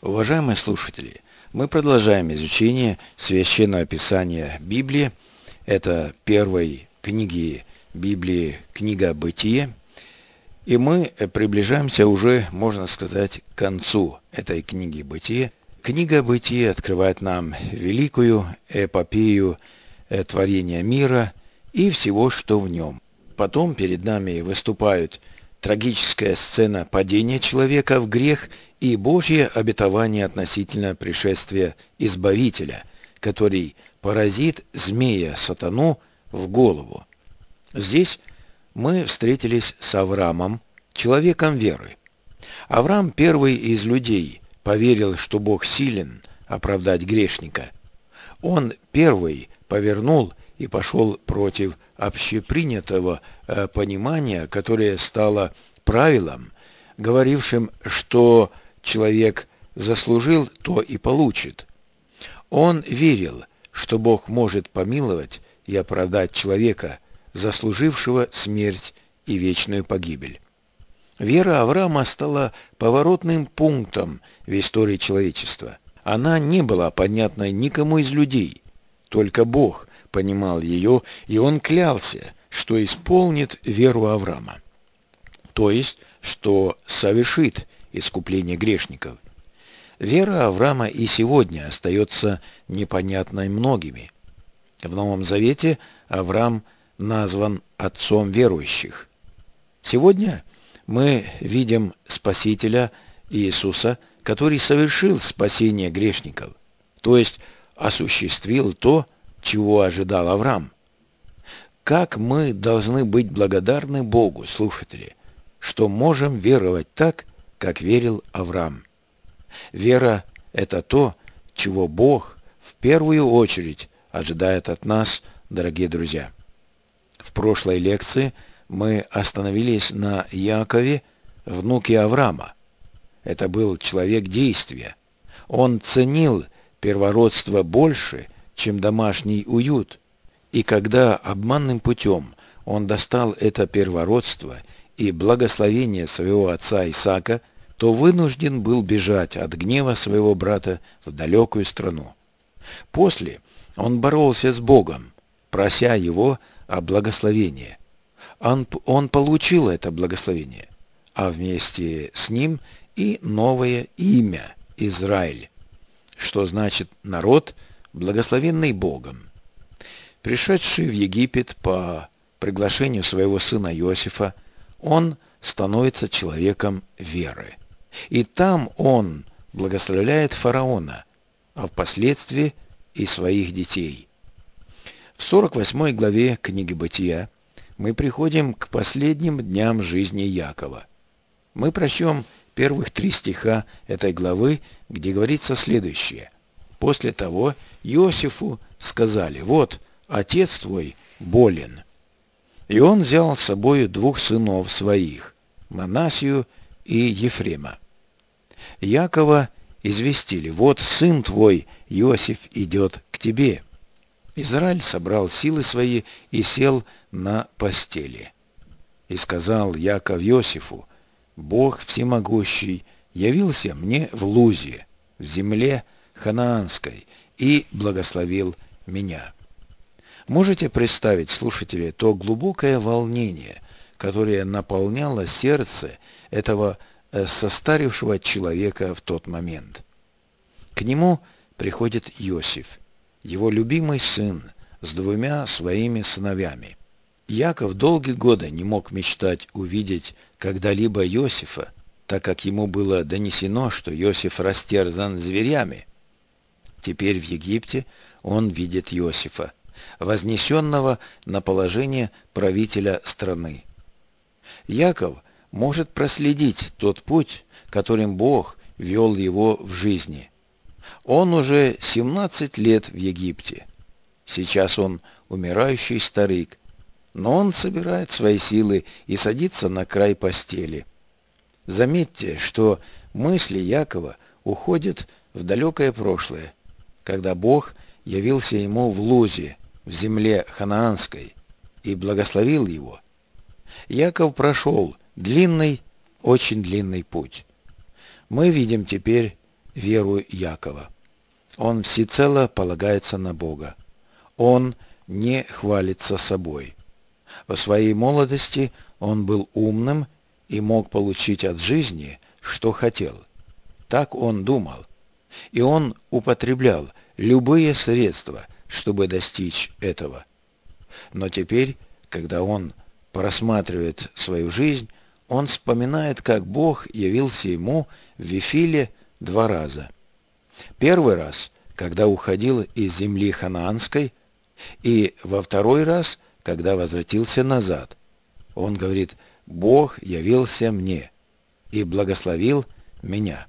Уважаемые слушатели, мы продолжаем изучение Священного Писания Библии. Это первой книги Библии, книга Бытие. И мы приближаемся уже, можно сказать, к концу этой книги Бытие. Книга Бытие открывает нам великую эпопею творения мира и всего, что в нем. Потом перед нами выступают трагическая сцена падения человека в грех и Божье обетование относительно пришествия Избавителя, который поразит змея сатану в голову. Здесь мы встретились с Авраамом, человеком веры. Авраам первый из людей поверил, что Бог силен оправдать грешника. Он первый повернул и пошел против общепринятого понимания, которое стало правилом, говорившим, что человек заслужил, то и получит. Он верил, что Бог может помиловать и оправдать человека, заслужившего смерть и вечную погибель. Вера Авраама стала поворотным пунктом в истории человечества. Она не была понятна никому из людей, только Бог понимал ее, и он клялся, что исполнит веру Авраама, то есть, что совершит искупление грешников. Вера Авраама и сегодня остается непонятной многими. В Новом Завете Авраам назван отцом верующих. Сегодня мы видим Спасителя Иисуса, который совершил спасение грешников, то есть осуществил то, чего ожидал Авраам. Как мы должны быть благодарны Богу, слушатели, что можем веровать так, как верил Авраам. Вера – это то, чего Бог в первую очередь ожидает от нас, дорогие друзья. В прошлой лекции мы остановились на Якове, внуке Авраама. Это был человек действия. Он ценил первородство больше, чем домашний уют. И когда обманным путем он достал это первородство и благословение своего отца Исаака, то вынужден был бежать от гнева своего брата в далекую страну. После он боролся с Богом, прося его о благословении. Он получил это благословение, а вместе с ним и новое имя – Израиль, что значит «народ, благословенный Богом». Пришедший в Египет по приглашению своего сына Иосифа, он становится человеком веры. И там он благословляет фараона, а впоследствии и своих детей. В 48 главе книги Бытия мы приходим к последним дням жизни Якова. Мы прочтем первых 3 стиха этой главы, где говорится следующее. «После того Иосифу сказали: вот, отец твой болен. И он взял с собою 2 сынов своих, Манасию и Ефрема. Якова известили: вот сын твой Иосиф идет к тебе». Израиль собрал силы свои и сел на постели. И сказал Яков Иосифу: Бог всемогущий явился мне в Лузе, в земле ханаанской, и благословил меня. Можете представить, слушатели, то глубокое волнение, которое наполняло сердце этого состарившего человека в тот момент. К нему приходит Иосиф, его любимый сын, с 2 своими сыновьями. Яков долгие годы не мог мечтать увидеть когда-либо Иосифа, так как ему было донесено, что Иосиф растерзан зверями. Теперь в Египте он видит Иосифа, вознесенного на положение правителя страны. Яков может проследить тот путь, которым Бог вел его в жизни. Он уже 17 лет в Египте. Сейчас он умирающий старик, но он собирает свои силы и садится на край постели. Заметьте, что мысли Якова уходят в далекое прошлое, когда Бог явился ему в Лузе, в земле ханаанской, и благословил его. Яков прошел длинный, очень длинный путь. Мы видим теперь веру Якова. Он всецело полагается на Бога. Он не хвалится собой. В своей молодости он был умным и мог получить от жизни, что хотел. Так он думал. И он употреблял любые средства, чтобы достичь этого. Но теперь, когда он просматривает свою жизнь, он вспоминает, как Бог явился ему в Вифиле 2 раза. Первый раз, когда уходил из земли ханаанской, и во второй раз, когда возвратился назад. Он говорит: «Бог явился мне и благословил меня».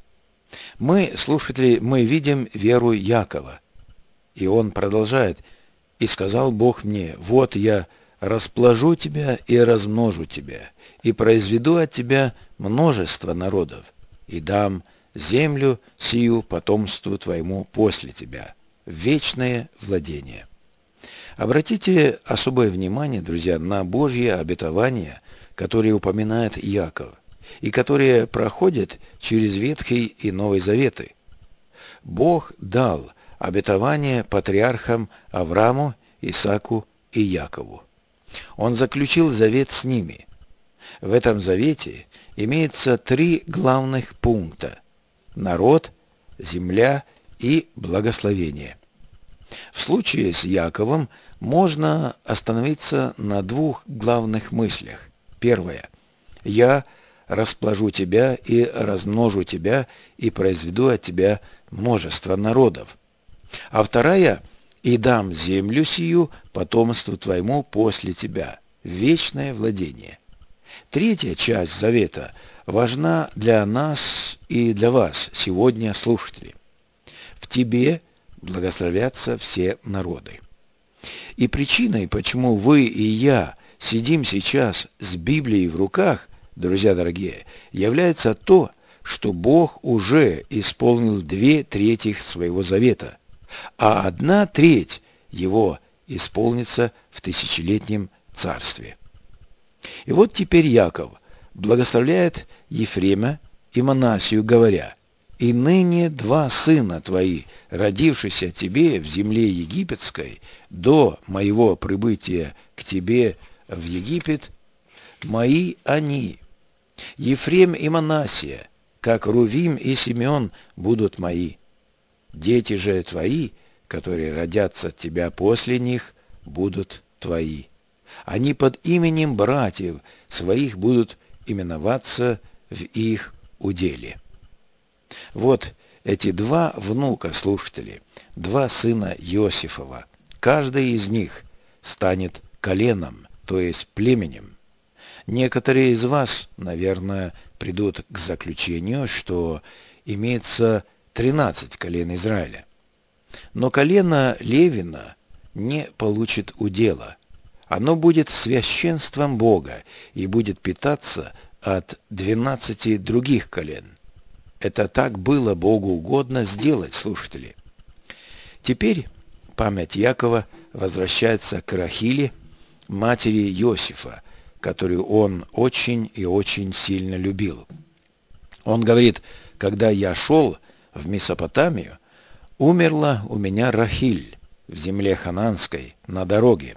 Мы, слушатели, мы видим веру Якова. И он продолжает: «И сказал Бог мне: вот я распложу тебя и размножу тебя, и произведу от тебя множество народов, и дам землю сию потомству твоему после тебя, в вечное владение». Обратите особое внимание, друзья, на Божьи обетования, которые упоминает Яков, и которые проходят через Ветхий и Новый Заветы. Бог дал обетование патриархам Аврааму, Исааку и Якову. Он заключил завет с ними. В этом завете имеется 3 главных пункта: народ, земля и благословение. В случае с Яковом можно остановиться на 2 главных мыслях. Первое: «Я распложу тебя и размножу тебя, и произведу от тебя множество народов». А вторая: «И дам землю сию потомству твоему после тебя, в вечное владение». Третья часть завета важна для нас и для вас сегодня, слушатели. «В тебе благословятся все народы». И причиной, почему вы и я сидим сейчас с Библией в руках, друзья дорогие, является то, что Бог уже исполнил 2/3 своего завета, а 1/3 его исполнится в тысячелетнем царстве. И вот теперь Яков благословляет Ефрема и Манасию, говоря: «И ныне 2 сына твои, родившиеся тебе в земле египетской, до моего прибытия к тебе в Египет, мои они. Ефрем и Манасия, как Рувим и Симеон, будут мои. Дети же твои, которые родятся от тебя после них, будут твои. Они под именем братьев своих будут именоваться в их уделе». Вот эти 2 внука, слушатели, 2 сына Иосифова. Каждый из них станет коленом, то есть племенем. Некоторые из вас, наверное, придут к заключению, что имеется 13 колен Израиля. Но колено Левина не получит удела. Оно будет священством Бога и будет питаться от 12 других колен. Это так было Богу угодно сделать, слушатели. Теперь память Якова возвращается к Рахиле, матери Иосифа, которую он очень и очень сильно любил. Он говорит: «Когда я шел в Месопотамию, умерла у меня Рахиль в земле Ханаанской на дороге,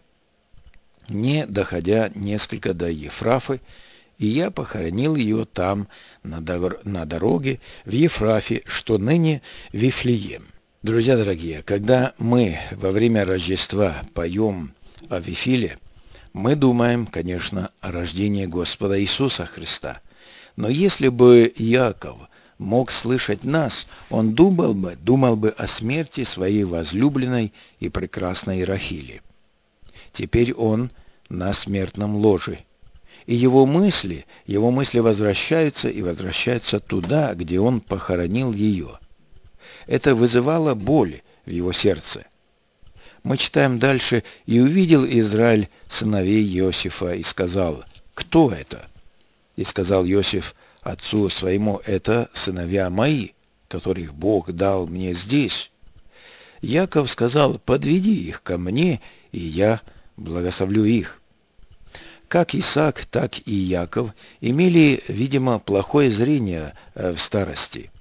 не доходя несколько до Ефрафы, и я похоронил ее там, на дороге в Ефрафе, что ныне Вифлеем». Друзья дорогие, когда мы во время Рождества поем о Вифиле, мы думаем, конечно, о рождении Господа Иисуса Христа. Но если бы Яков мог слышать нас, он думал бы о смерти своей возлюбленной и прекрасной Рахили. Теперь он на смертном ложе. И его мысли возвращаются и возвращаются туда, где он похоронил ее. Это вызывало боль в его сердце. Мы читаем дальше: «И увидел Израиль сыновей Иосифа, и сказал: кто это? И сказал Иосиф отцу своему: это сыновья мои, которых Бог дал мне здесь. Яков сказал: подведи их ко мне, и я благословлю их». Как Исаак, так и Яков имели, видимо, плохое зрение в старости.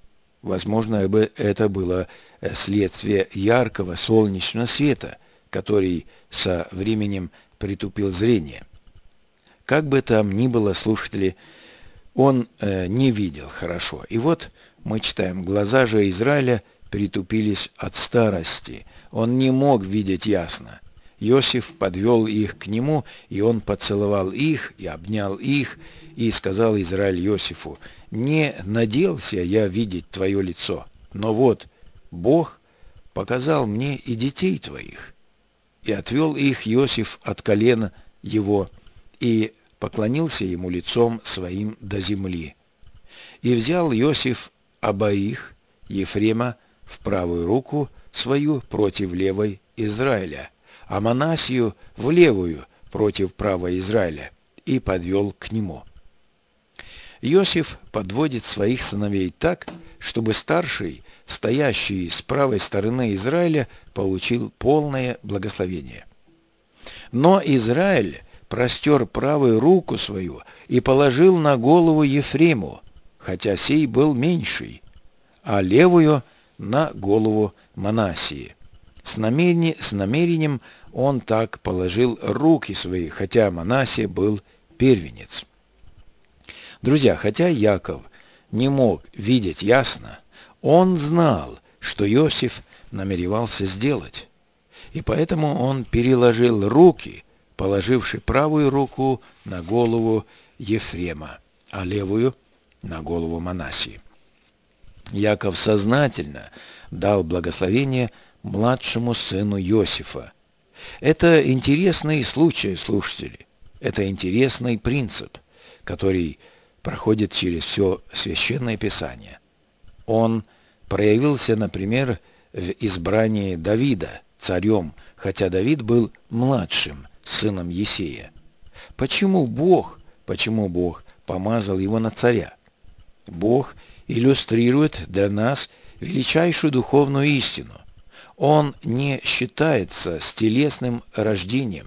Возможно, это было следствие яркого солнечного света, который со временем притупил зрение. Как бы там ни было, слушатели, он не видел хорошо. И вот мы читаем: глаза же Израиля притупились от старости. Он не мог видеть ясно. Иосиф подвел их к нему, и он поцеловал их и обнял их, и сказал Израиль Иосифу: «Не надеялся я видеть твое лицо, но вот Бог показал мне и детей твоих». И отвел их Иосиф от колена его, и поклонился ему лицом своим до земли. И взял Иосиф обоих, Ефрема в правую руку свою против левой Израиля, а Манассию в левую против правой Израиля, и подвел к нему. Иосиф подводит своих сыновей так, чтобы старший, стоящий с правой стороны Израиля, получил полное благословение. Но Израиль простер правую руку свою и положил на голову Ефрему, хотя сей был меньший, а левую на голову Манассии. С намерением он так положил руки свои, хотя Манассия был первенец. Друзья, хотя Яков не мог видеть ясно, он знал, что Иосиф намеревался сделать. И поэтому он переложил руки, положивши правую руку на голову Ефрема, а левую на голову Манассии. Яков сознательно дал благословение младшему сыну Иосифа. Это интересный случай, слушатели. Это интересный принцип, который проходит через все Священное Писание. Он проявился, например, в избрании Давида царем, хотя Давид был младшим сыном Иессея. Почему Бог помазал его на царя? Бог иллюстрирует для нас величайшую духовную истину. Он не считается с телесным рождением.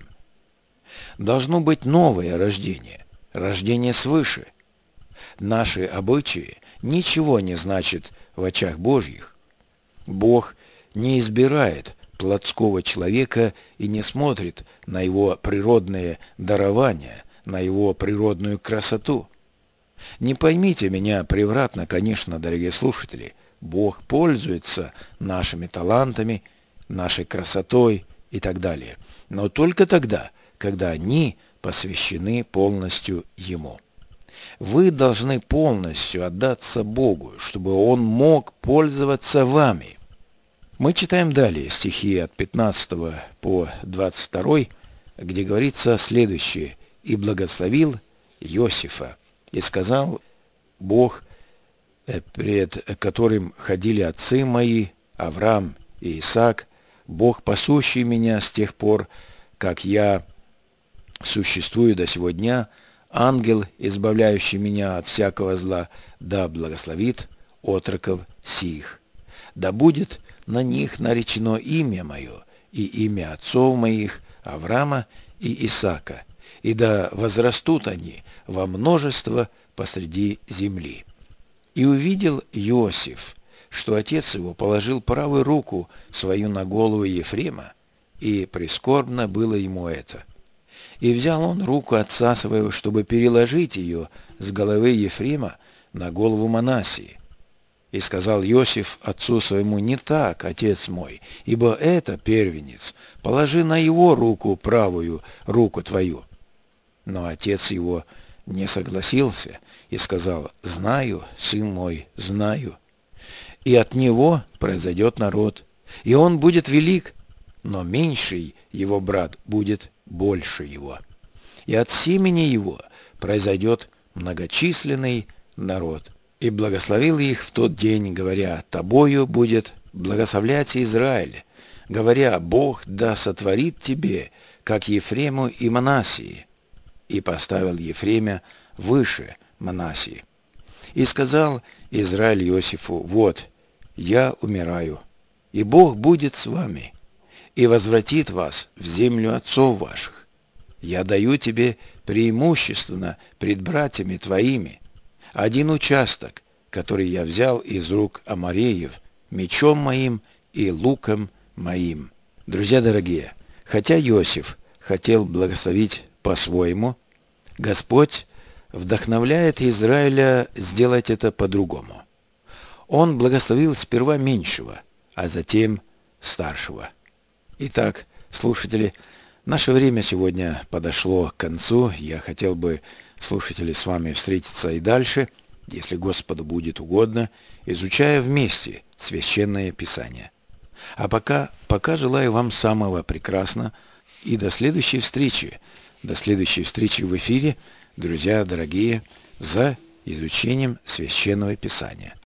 Должно быть новое рождение, рождение свыше. Наши обычаи ничего не значат в очах Божьих. Бог не избирает плотского человека и не смотрит на его природное дарование, на его природную красоту. Не поймите меня превратно, конечно, дорогие слушатели. Бог пользуется нашими талантами, нашей красотой и так далее. Но только тогда, когда они посвящены полностью Ему. Вы должны полностью отдаться Богу, чтобы Он мог пользоваться вами. Мы читаем далее стихи от 15 по 22, где говорится следующее: «И благословил Иосифа, и сказал Бог, пред которым ходили отцы мои, Авраам и Исаак, Бог, пасущий меня с тех пор, как я существую до сего дня, ангел, избавляющий меня от всякого зла, да благословит отроков сих. Да будет на них наречено имя мое и имя отцов моих, Авраама и Исаака, и да возрастут они во множество посреди земли». И увидел Иосиф, что отец его положил правую руку свою на голову Ефрема, и прискорбно было ему это. И взял он руку отца своего, чтобы переложить ее с головы Ефрема на голову Манассии. И сказал Иосиф отцу своему: «Не так, отец мой, ибо это первенец, положи на его руку правую руку твою». Но отец его не согласился и сказал: «Знаю, сын мой, знаю. И от него произойдет народ, и он будет велик, но меньший его брат будет больше его. И от семени его произойдет многочисленный народ». И благословил их в тот день, говоря: «Тобою будет благословлять Израиль», говоря: «Бог да сотворит тебе, как Ефрему и Манассии». И поставил Ефремя выше Манассии. И сказал Израиль Иосифу: «Вот, я умираю, и Бог будет с вами, и возвратит вас в землю отцов ваших. Я даю тебе преимущественно пред братьями твоими один участок, который я взял из рук Амореев, мечом моим и луком моим». Друзья дорогие, хотя Иосиф хотел благословить по-своему, Господь вдохновляет Израиля сделать это по-другому. Он благословил сперва меньшего, а затем старшего. Итак, слушатели, наше время сегодня подошло к концу. Я хотел бы, слушатели, с вами встретиться и дальше, если Господу будет угодно, изучая вместе Священное Писание. А пока желаю вам самого прекрасного и до следующей встречи. До следующей встречи в эфире, друзья дорогие, за изучением Священного Писания.